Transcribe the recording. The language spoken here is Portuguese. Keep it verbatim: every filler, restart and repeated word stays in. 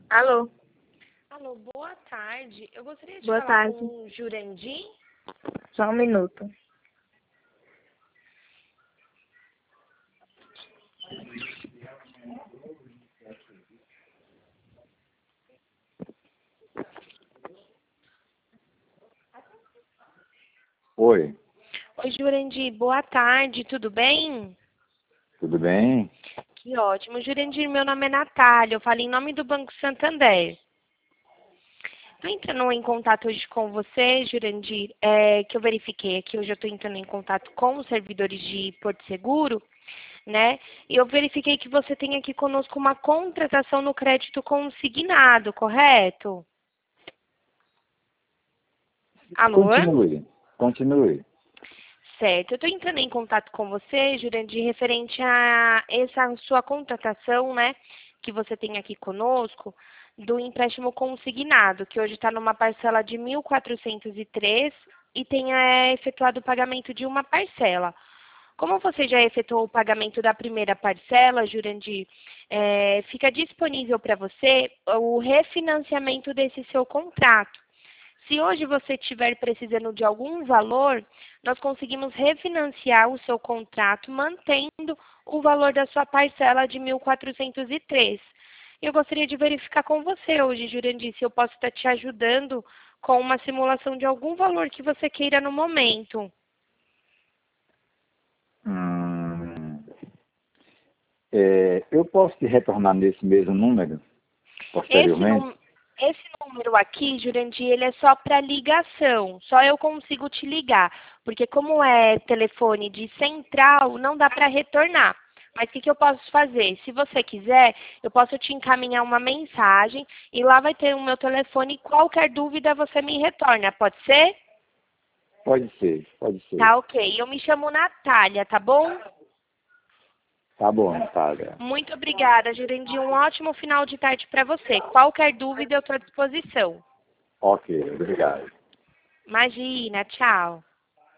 Alô, Alô, boa tarde. Eu gostaria de boa falar tarde. com o Jurandir. Só um minuto. Oi, Oi, Jurandir, boa tarde, tudo bem? tudo bem? Que ótimo. Jurandir, meu nome é Natália, eu falo em nome do Banco Santander. Estou entrando em contato hoje com você, Jurandir, é, que eu verifiquei aqui, hoje eu estou entrando em contato com os servidores de Porto Seguro, né? E eu verifiquei que você tem aqui conosco uma contratação no crédito consignado, correto? Alô? Continue, continue. Certo, eu estou entrando em contato com você, Jurandir, referente a essa sua contratação, né, que você tem aqui conosco, do empréstimo consignado, que hoje está numa parcela de mil quatrocentos e três e tem é, efetuado o pagamento de uma parcela. Como você já efetuou o pagamento da primeira parcela, Jurandir, é, fica disponível para você o refinanciamento desse seu contrato. Se hoje você estiver precisando de algum valor, nós conseguimos refinanciar o seu contrato mantendo o valor da sua parcela de mil quatrocentos e três. Eu gostaria de verificar com você hoje, Jurandir, se eu posso estar te ajudando com uma simulação de algum valor que você queira no momento. Hum, é, eu posso te retornar nesse mesmo número, Esse, posteriormente? num- esse número aqui, Jurandir, ele é só para ligação. Só eu consigo te ligar. Porque como é telefone de central, não dá para retornar. Mas o que, que eu posso fazer? Se você quiser, eu posso te encaminhar uma mensagem e lá vai ter o meu telefone. Qualquer dúvida você me retorna. Pode ser? Pode ser, pode ser. Tá, ok. Eu me chamo Natália, tá bom? Tá bom, Natália. Muito obrigada, Jurandir. Um ótimo final de tarde para você. Qualquer dúvida, eu estou à disposição. Ok, obrigado. Imagina, tchau.